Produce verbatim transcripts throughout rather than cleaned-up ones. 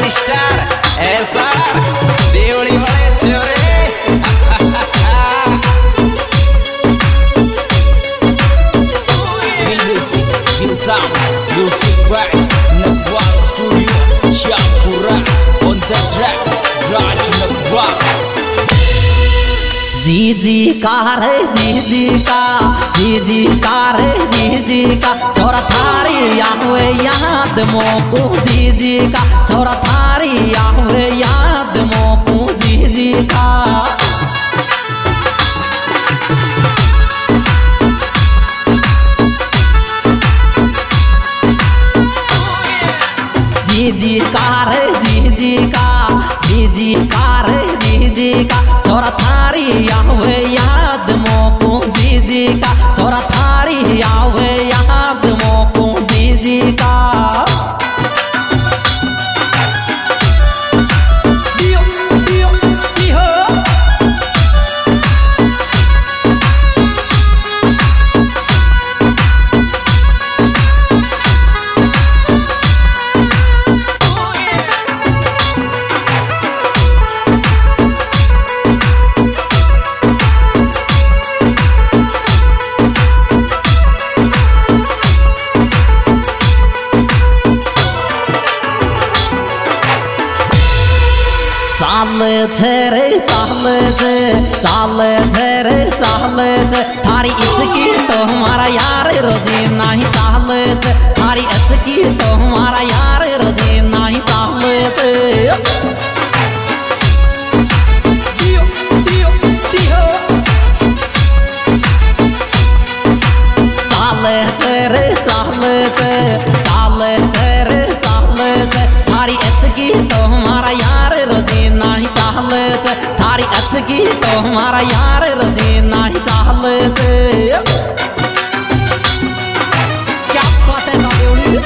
Superstar ऐसा देवड़ी वाले छोरे Music right, Nagwal Studio, Shapura on the track, Raj Nagwal. जी जी का रे जी जी का जी जी का रे जी जी का छोरा थारी आवे याद मोकू जी जी का छोरा थारी आवे याद मोकू जी जी का जी जी का रे जी जी का जी जी का रे जी जी का छोरा थारी आवे याद मोकू जी जी का छोरा थारी आवे याद मोकू जी जी का दियो दियो दियो चाल छे रे चाल छे चाल छे रे चाल छे थारी इचकी तो हमारा यार रोजी नहीं चाल छे थारी इचकी तो हमारा यार रोजी नहीं चाल छे दियो दियो दियो चाल छे रे चाल छे चाल छे रे चाल छे थारी इचकी तो हमारा यार रोजी नहीं चाल छे थारी अचकी तो हमारा यार रोजी नहीं चाल छे क्या बात है देवड़ी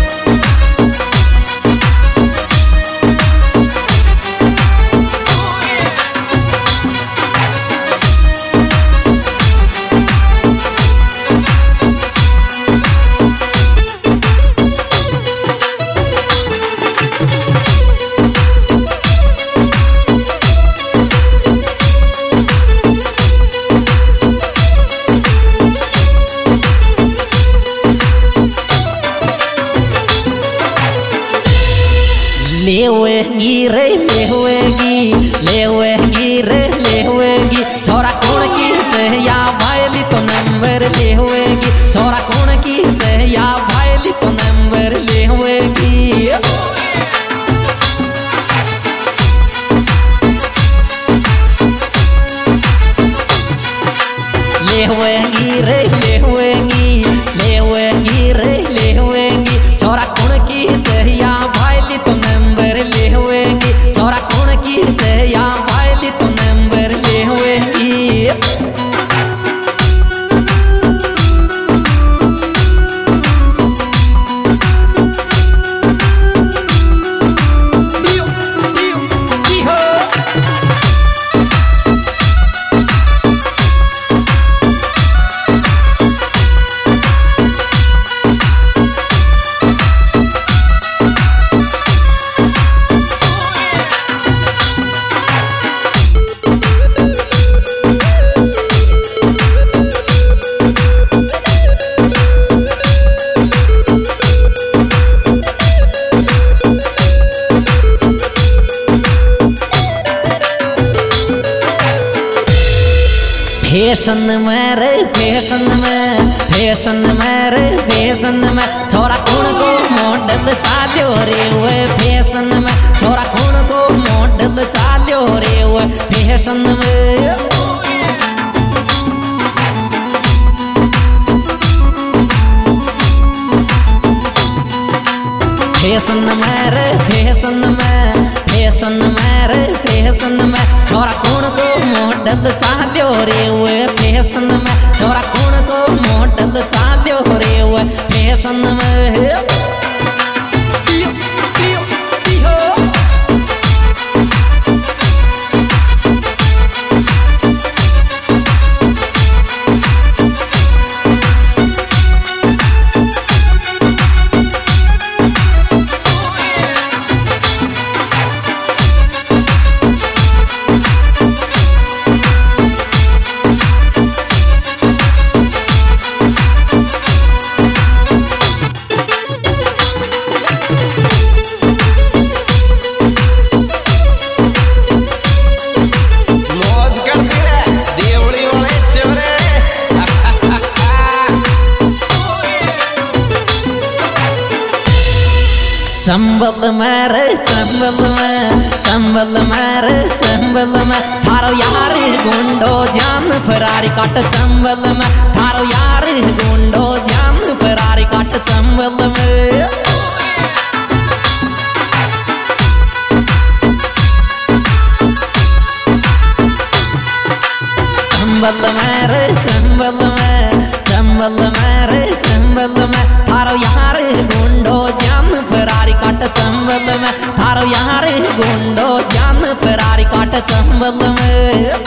लेवेगी रे लेवेगी लेवेगी रे लेवेगी छोरा कौन की चहिया भाईली तो नंबर लेवेगी छोरा कौन की चहिया भाईली तो नंबर लेवेगी लेवेगी रे लेवेगी लेवेगी रे लेवेगी छोरा कौन की चहिया भाईली तो नंबर लेवेगी छोरा कौन की चहिया भाईली तो नंबर लेवेगी फैशन में रे फैशन में फैशन में रे फैशन में छोरा कौन को मॉडल चाल्यो रे वे फैशन में छोरा कौन को मॉडल चाल्यो रे वे फैशन में फैशन में रे फैशन में फैशन में रे फैशन में छोरा कौन को मॉडल चाल्यो रे वे फैशन में छोरा कौन को मॉडल चाल्यो रे वे फैशन में चंबल में रे चंबल में चंबल में रे चंबल में थारो यार गुंडो जान फरारी काट चंबल में थारो यार गुंडो जान फरारी काट चंबल में चंबल में रे चंबल में चंबल में रे चंबल में थारो यार गुंडो जान फरारी काट चंबल में थारो यार गुंडो जान फरारी काट चंबल में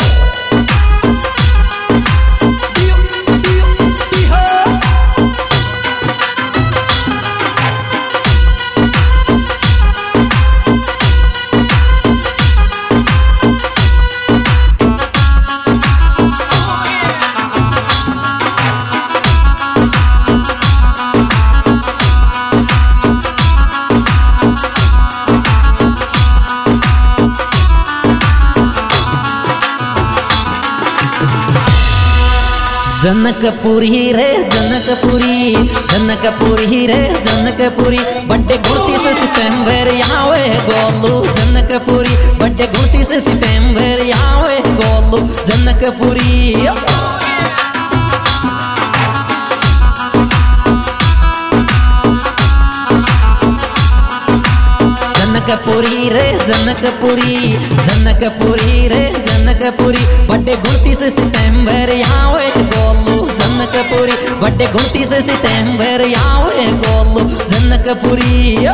जनकपुरी रे जनकपुरी जनकपुरी रे जनकपुरी बड्डे गुड़ती से सितंबर आवे गोलू जनकपुरी बड्डे गुड़ती से सितंबर आवे गोलू जनकपुरी जनकपुरी रे जनकपुरी जनकपुरी रे जनकपुरी बड्डे गुड़ती से सितंबर आवे गोलू जनकपुरी बड्डे गुड़ती से सितंबर आवे गोलू जनकपुरी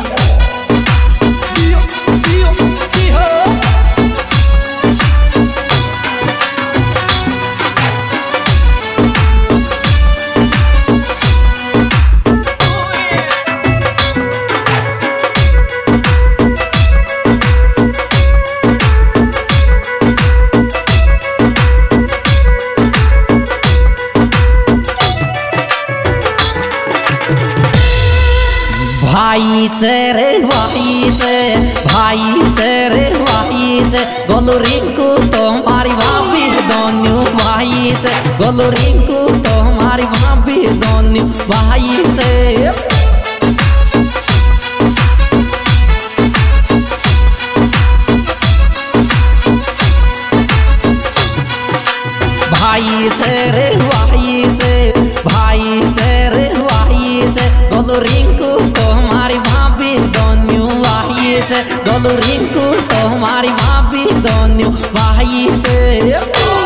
भाई चेरे भाई चे भाई चेरे भाई चे गोलू रिंकू तुम्हारी भाभी दोनों भाई चे गोलू रिंकू तुम्हारी भाभी दोनों भाई चे भाई चेरे भाई चे भाई चेरे भाई चे गोलू रिंकू तुम्हारी भाभी दोनों भाई चे गोलू रिंकू तुम्हारी भाभी दोनों भाई चे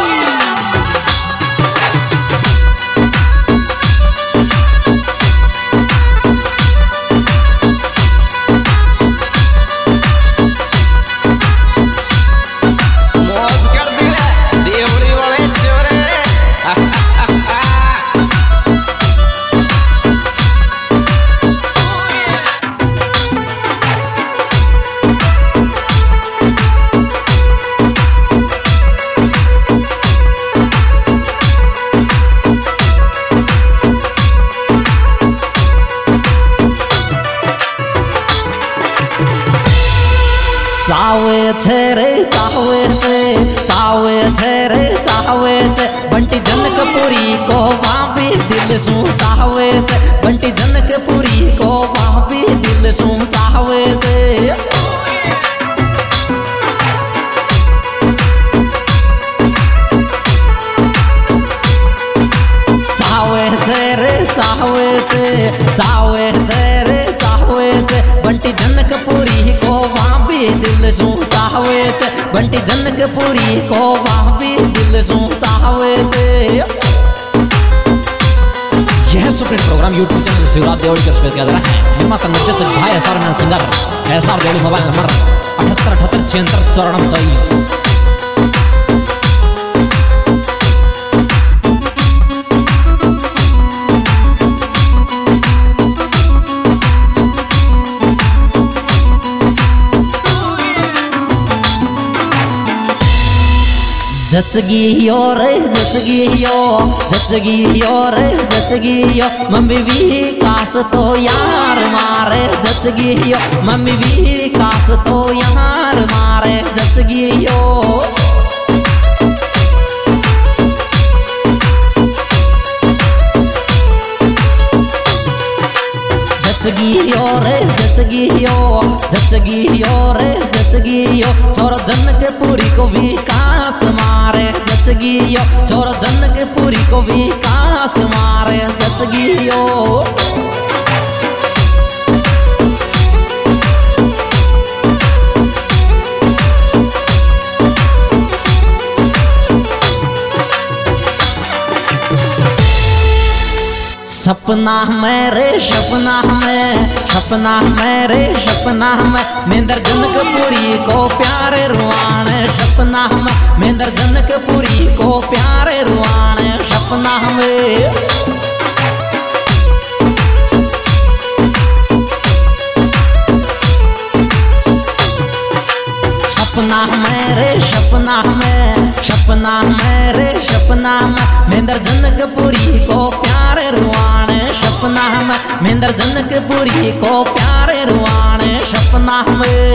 चावे छे रे चावे छे चावे छे रे चावे छे बंटी जनकपुरी को भाभी दिल सू चावे छे बंटी जनकपुरी को भाभी दिल सू चावे छे चावे छे रे चावे छे चावे छे रे चावे छे बंटी जनकपुरी को भाभी दिल सू चावे छे बंटी जनकपुरी को भाभी दिल सू चावे छे। यह supreme program YouTube channel Shivraj Devdi के स्पेस किया जा रहा है। निर्माता निर्देशक भाई S R man singer S R Devdi. Mobile number अठहत्तर अठहत्तर छिहत्तर चौरानवे चौबीस। जचगी और जचगी यो जचगी और जचगी यो मम्मी भी कास तो यार मारे जचगी यो मम्मी भी कास तो यार मारे जचगी यो जचगियो रे जचगियो जचगियो रे जचगियो छोरो जनकपुरी को विकास मारे जचगियो छोरो जनकपुरी को विकास मारे जचगियो सपना में रे सपना में सपना में रे सपना में मेंदर जनकपुरी को प्यारे रुआण सपना में मेंदर जनकपुरी को प्यारे रुआण सपना में सपना में रे सपना में सपना में रे सपना में मेंदर जनकपुरी को प्यारे रुआण सपना में मेंदर जनकपुरी को प्यारे रुआण सपना में